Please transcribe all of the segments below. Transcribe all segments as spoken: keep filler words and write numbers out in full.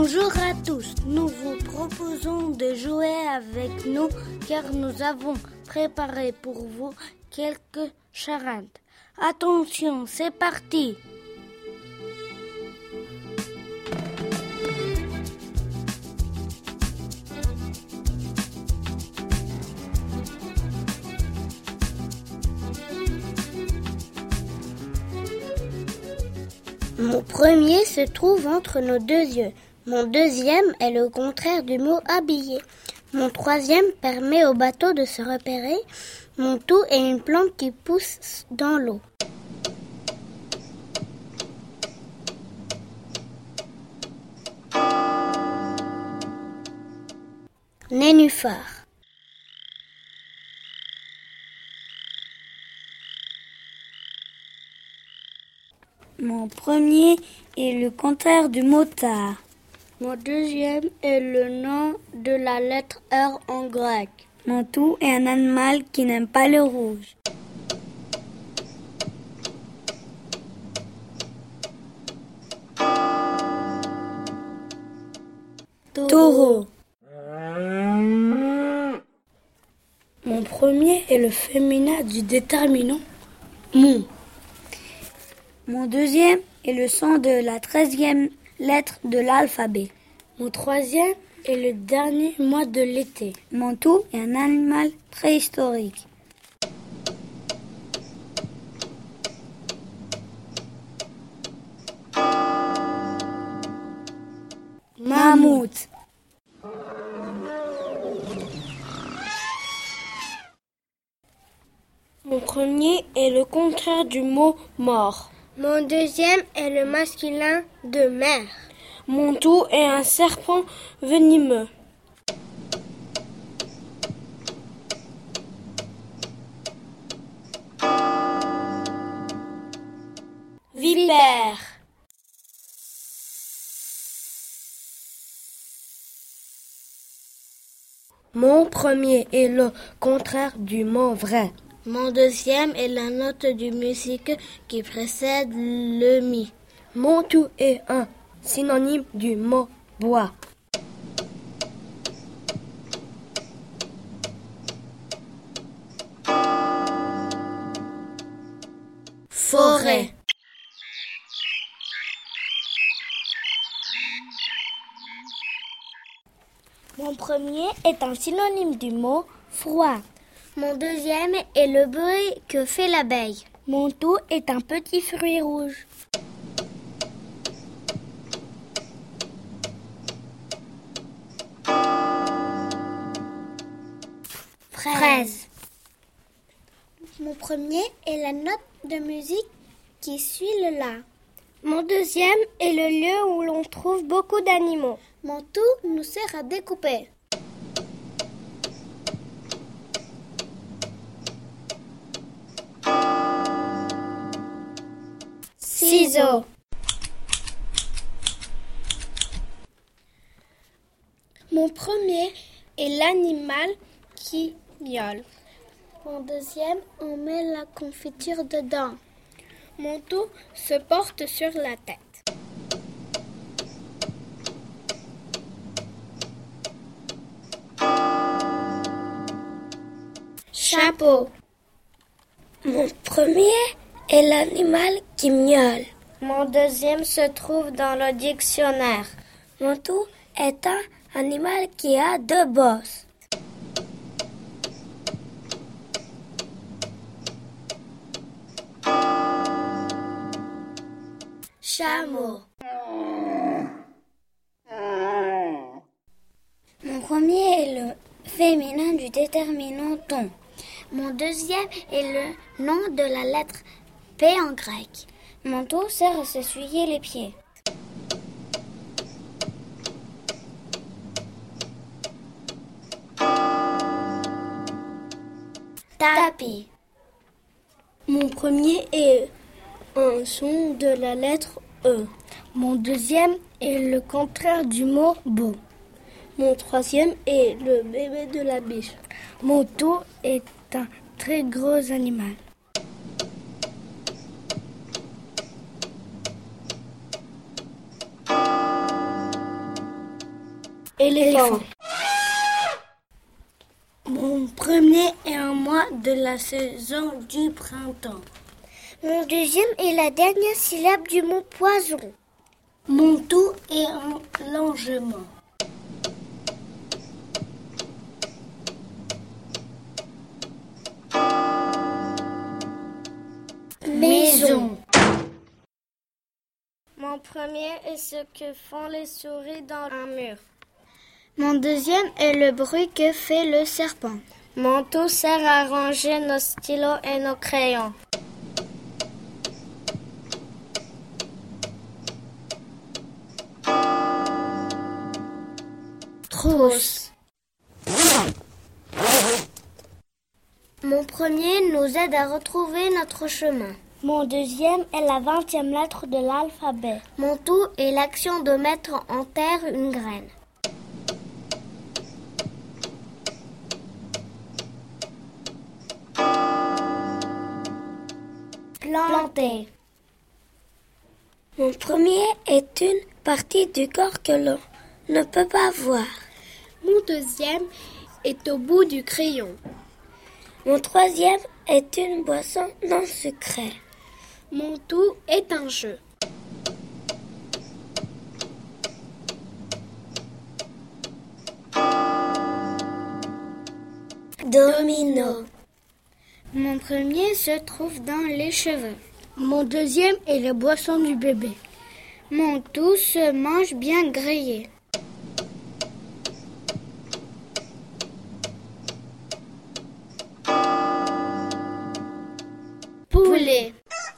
Bonjour à tous, nous vous proposons de jouer avec nous car nous avons préparé pour vous quelques charades. Attention, c'est parti! Mon premier se trouve entre nos deux yeux. Mon deuxième est le contraire du mot habillé. Mon troisième permet au bateau de se repérer. Mon tout est une plante qui pousse dans l'eau. Nénuphar. Mon premier est le contraire du motard. Mon deuxième est le nom de la lettre R en grec. Mon tout est un animal qui n'aime pas le rouge. Taureau. Mon premier est le féminin du déterminant mon. Mon deuxième est le son de la treizième lettre de l'alphabet. Mon troisième est le dernier mois de l'été. Mon tout est un animal préhistorique. Mammouth. Mon premier est le contraire du mot mort. Mon deuxième est le masculin de mer. Mon tout est un serpent venimeux. Vipère. Mon premier est le contraire du mot vrai. Mon deuxième est la note de musique qui précède le mi. Mon tout est un synonyme du mot bois. Forêt. Mon premier est un synonyme du mot froid. Mon deuxième est le bruit que fait l'abeille. Mon tout est un petit fruit rouge. Fraise. Mon premier est la note de musique qui suit le la. Mon deuxième est le lieu où l'on trouve beaucoup d'animaux. Mon tout nous sert à découper. Ciseaux. Mon premier est l'animal qui miaule. Mon deuxième, on met la confiture dedans. Mon tout se porte sur la tête. Chapeau. Mon premier est l'animal qui miaule. Mon deuxième se trouve dans le dictionnaire. Mon tout est un animal qui a deux bosses. Chameau. Mon premier est le féminin du déterminant ton. Mon deuxième est le nom de la lettre P en grec. Mon tout sert à s'essuyer les pieds. Tapis. Mon premier est un son de la lettre E. Mon deuxième est le contraire du mot beau. Mon troisième est le bébé de la biche. Mon tout est un très gros animal. Éléphant. Mon premier est un mois de la saison du printemps. Mon deuxième est la dernière syllabe du mot poison. Mon tout est un longement. Maison. Mon premier est ce que font les souris dans un mur. Mon deuxième est le bruit que fait le serpent. Mon tout sert à ranger nos stylos et nos crayons. Trousse. Mon premier nous aide à retrouver notre chemin. Mon deuxième est la vingtième lettre de l'alphabet. Mon tout est l'action de mettre en terre une graine. Planter. Mon premier est une partie du corps que l'on ne peut pas voir. Mon deuxième est au bout du crayon. Mon troisième est une boisson non sucrée. Mon tout est un jeu. Domino. Mon premier se trouve dans les cheveux. Mon deuxième est la boisson du bébé. Mon tout se mange bien grillé. Poulet.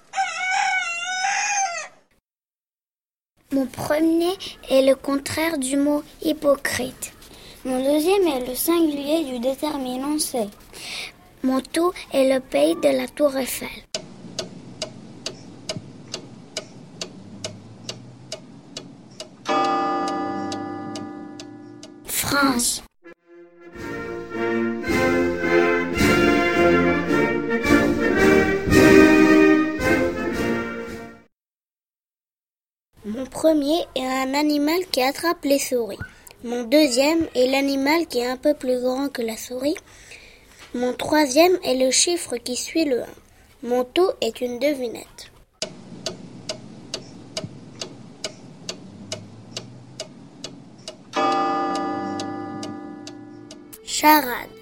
Mon premier est le contraire du mot hypocrite. Mon deuxième est le singulier du déterminant c'est. Mon tout est le pays de la Tour Eiffel. France. Mon premier est un animal qui attrape les souris. Mon deuxième est l'animal qui est un peu plus grand que la souris. Mon troisième est le chiffre qui suit le un. Mon tout est une devinette. Charade.